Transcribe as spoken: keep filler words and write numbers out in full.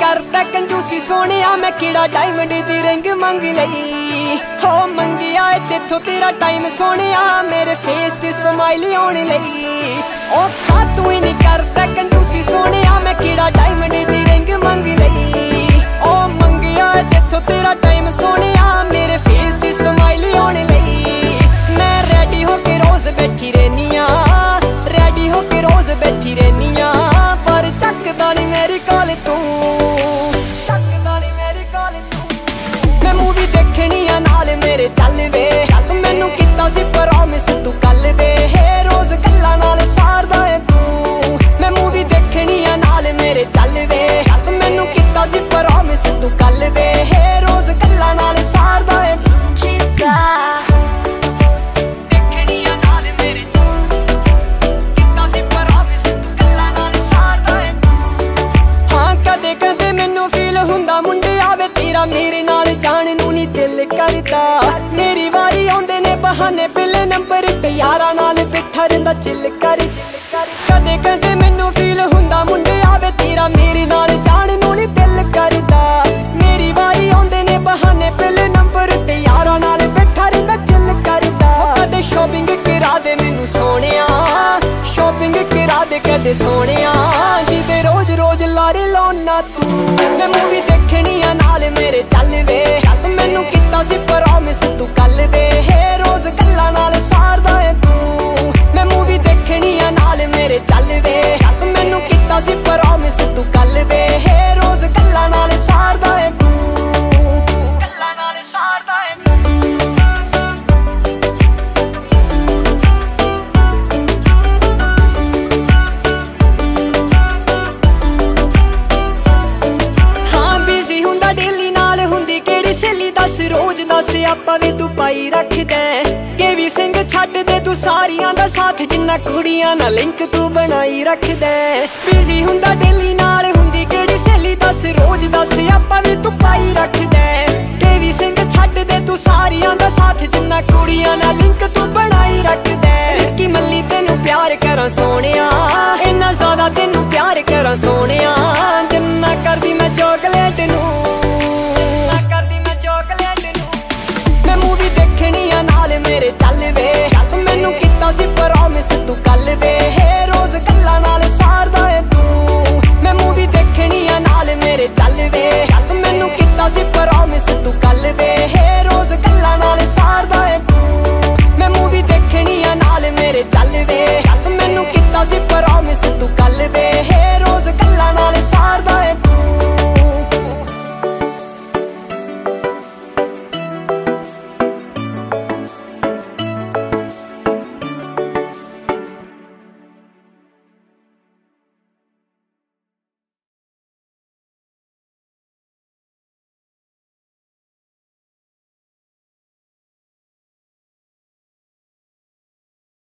करदा कंजूसी सोनिया मैं किड़ा डायमंड दी रिंग मंग लई हो मंगिया तेथों तेरा टाइम सोनिया मेरे फेस ते स्माइल आने लई ओ का तू ही नहीं करदा कंजूसी सोनिया मैं किड़ा डायमंड दी रिंग मंग लई ओ मंगिया तेथों तेरा टाइम सोनिया मेरे फेस ते स्माइल आने लई मैं रेडी होके रोज बैठी रहनिया रेडी होके रोज बैठी रहनिया पर चकदा नहीं मेरी कॉल तू चकदा नहीं मेरी कॉल तू मैं मूवी देखनी आ नाल मेरे चल वे मैनू किता सी प्रॉमिस तू कल दे रोज गल्लां नाल सारदा है तू मैं मूवी देखनी आ नाल मेरे चल वे मैनू किता सी प्रॉमिस तू कल दे रोज गल्लां नाल सारदा है चिका मेरे नाल जान नू नी दिल करदा मेरी वारी आउंदे ने बहाने पहले नंबर ते यारां नाल बैठा रहिंदा चिल कर कदे कदे मैनू फील हुंदा मुंडे आवे तेरा मेरे नाल जान नू नी दिल करदा मेरी वारी आउंदे ने बहाने पहले नंबर ते यारां नाल बैठा रहिंदा चिल करदा कदे शॉपिंग करा दे मैनू सोनिया शॉपिंग करा दे कदे सोनिया जिदे रोज रोज लारे लाउना तू मैं मूवी देखनी आ नाल मेरे चल वे मैनू किता सी प्रॉमिस तू कल दे रोज गल्लां नाल सारदा है तू मैं मूवी देखनी आ नाल मेरे चल वे मैनू किता सी प्रॉमिस तू कल दे रोज गल्लां नाल सारदा है तू गल्लां नाल सारदा है सहेली दस रोज दस आपा वे तू पाई रख दे केवी सिंह छड्ड दे तू सारियां दा साथ जिन्ना कुड़ियां नाल लिंक तू बनाई रख दे बिजी हुंदा डेली नाल हुंदी केड़ी सहेली दस रोज दस आपा वे तू पाई रख दे केवी सिंह छड्ड दे तू सारियां दा साथ जिन्ना कुड़ियां नाल लिंक तू बनाई रख दे रिक्की मल्ली तेनू प्यार करा सोने